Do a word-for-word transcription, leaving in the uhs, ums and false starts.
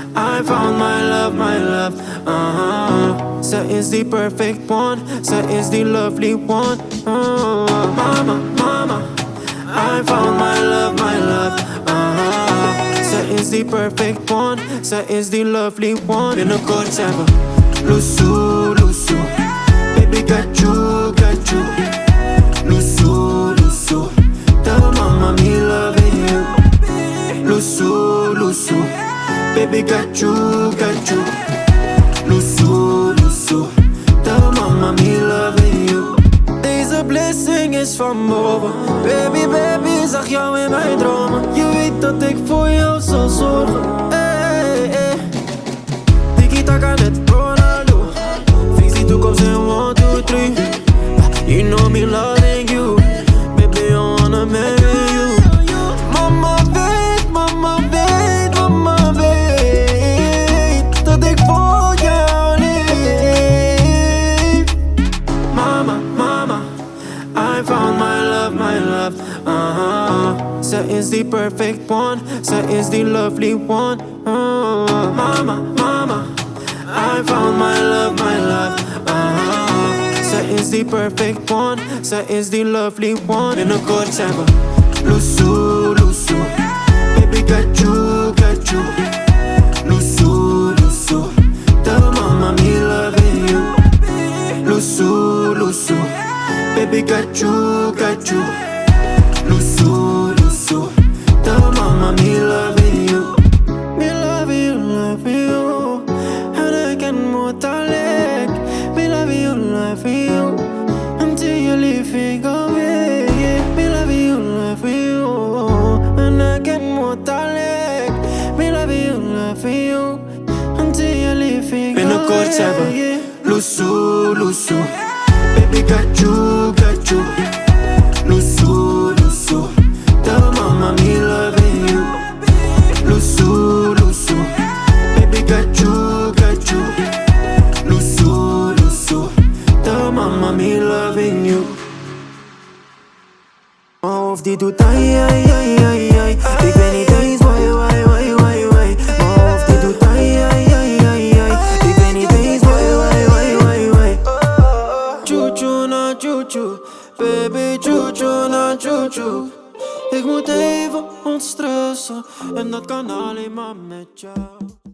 I found my love, my love. Uh-huh. Zij is die perfect one, zij is die lovely one. Uh-huh. Mama, mama, I found my love, my love. Uh-huh. Zij is die perfect one, zij is die lovely one. Binnenkort zijn we loesoe, loesoe. Baby got you, got you. Loesoe, loesoe. Tell mama me loving you. Loesoe, loesoe. Baby got you, got you. Loesoe, loesoe. Tell mama me loving you. Deze blessing is van boven. Baby, baby, zag jou in mijn dromen. Je weet dat ik voor jou zal zorgen. Hey, hey. Tiki-taka net Ronaldo. Fix die toekomst in one, two, three. You know me loving you. Baby, I wanna marry you. Mama weet, mama weet, mama weet dat ik voor jou leef. Mama, mama, I found my love, my love. Uh-huh. Zij is die perfect one, zij is die lovely one. Uh-huh. Mama, mama, I found my love, my love. Uh-huh. Zij is die perfect one, zij is die lovely one. Binnenkort zijn we loesoe, loesoe. Baby got you, got you. Loesoe, loesoe. Tell mama me loving you. Loesoe, loesoe. Baby got you, got you. Loesoe, loesoe. Tell mama me loving you. Me loving you, loving you. En ik ken moeilijk. Me loving you, loving you. Until you leave me away. Me loving you, loving you. En ik ken moeilijk. Me loving you, loving you. Until you leave me away. Binnenkort zijn we loesoe, loesoe. Baby got you, got you. Loesoe, loesoe. Tell mama me loving you. Loesoe, loesoe. Baby got you, got you. Loesoe, loesoe. Tell mama me loving you. Mijn hoofd die doet ai, ai, ai, ai, ai. Ik weet niet eens why, why, why, why, why. Mijn hoofd die doet ai, ai, ai, ai, ai. Ik weet niet eens why, why, why, why, why. Choo-choo na choo-choo. Baby, choo-choo na choo-choo. Ik moet even ontstressen en dat kan alleen maar met jou.